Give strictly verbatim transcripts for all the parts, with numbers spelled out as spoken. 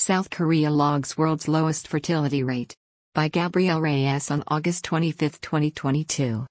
South Korea logs world's lowest fertility rate. By Gabrielle Reyes on August twenty-fifth, twenty twenty-two.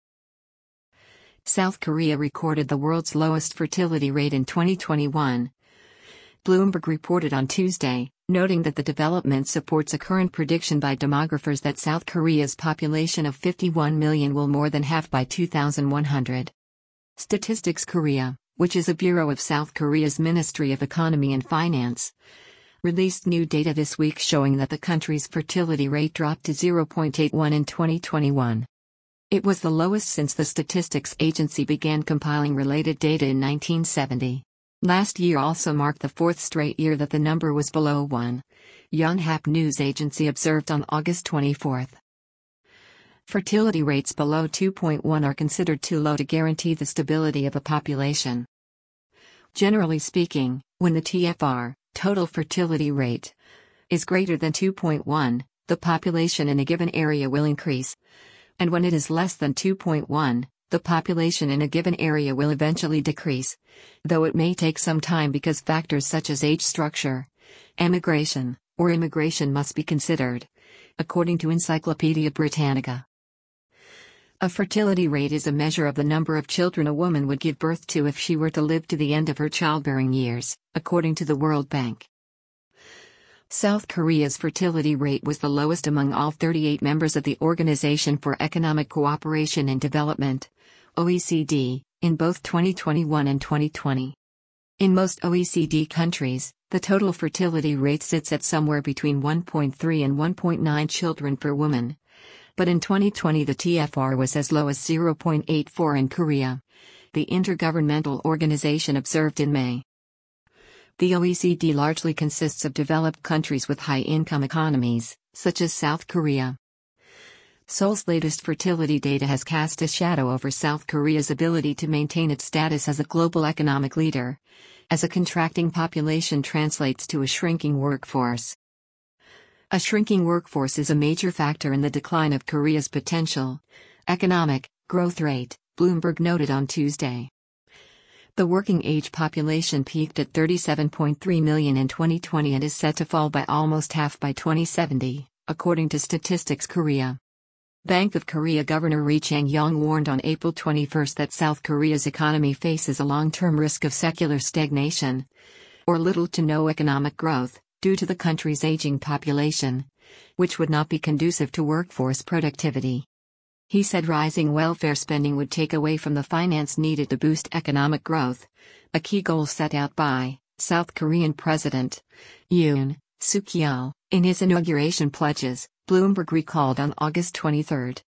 South Korea recorded the world's lowest fertility rate in twenty twenty-one. Bloomberg reported on Tuesday, noting that the development supports a current prediction by demographers that South Korea's population of fifty-one million will more than halve by two thousand one hundred. Statistics Korea, which is a bureau of South Korea's Ministry of Economy and Finance, released new data this week showing that the country's fertility rate dropped to zero point eight one in twenty twenty-one. It was the lowest since the statistics agency began compiling related data in nineteen seventy. Last year also marked the fourth straight year that the number was below one, Yonhap news agency observed on August twenty-fourth. Fertility rates below two point one are considered too low to guarantee the stability of a population. Generally speaking, when the T F R, total fertility rate, is greater than two point one, the population in a given area will increase, and when it is less than two point one, the population in a given area will eventually decrease, though it may take some time because factors such as age structure, emigration, or immigration must be considered, according to Encyclopaedia Britannica. A fertility rate is a measure of the number of children a woman would give birth to if she were to live to the end of her childbearing years, according to the World Bank. South Korea's fertility rate was the lowest among all thirty-eight members of the Organization for Economic Cooperation and Development, O E C D, in both twenty twenty-one and twenty twenty. In most O E C D countries, the total fertility rate sits at somewhere between one point three and one point nine children per woman. But in twenty twenty the T F R was as low as zero point eight four in Korea, the Intergovernmental Organization observed in May. The O E C D largely consists of developed countries with high-income economies, such as South Korea. Seoul's latest fertility data has cast a shadow over South Korea's ability to maintain its status as a global economic leader, as a contracting population translates to a shrinking workforce. A shrinking workforce is a major factor in the decline of Korea's potential economic growth rate, Bloomberg noted on Tuesday. The working-age population peaked at thirty-seven point three million in twenty twenty and is set to fall by almost half by twenty seventy, according to Statistics Korea. Bank of Korea Governor Ri Chang-yong warned on April twenty-first that South Korea's economy faces a long-term risk of secular stagnation, or little to no economic growth, due to the country's aging population, which would not be conducive to workforce productivity. He said rising welfare spending would take away from the finance needed to boost economic growth, a key goal set out by South Korean President Yoon Suk-yeol in his inauguration pledges, Bloomberg recalled on August twenty-third.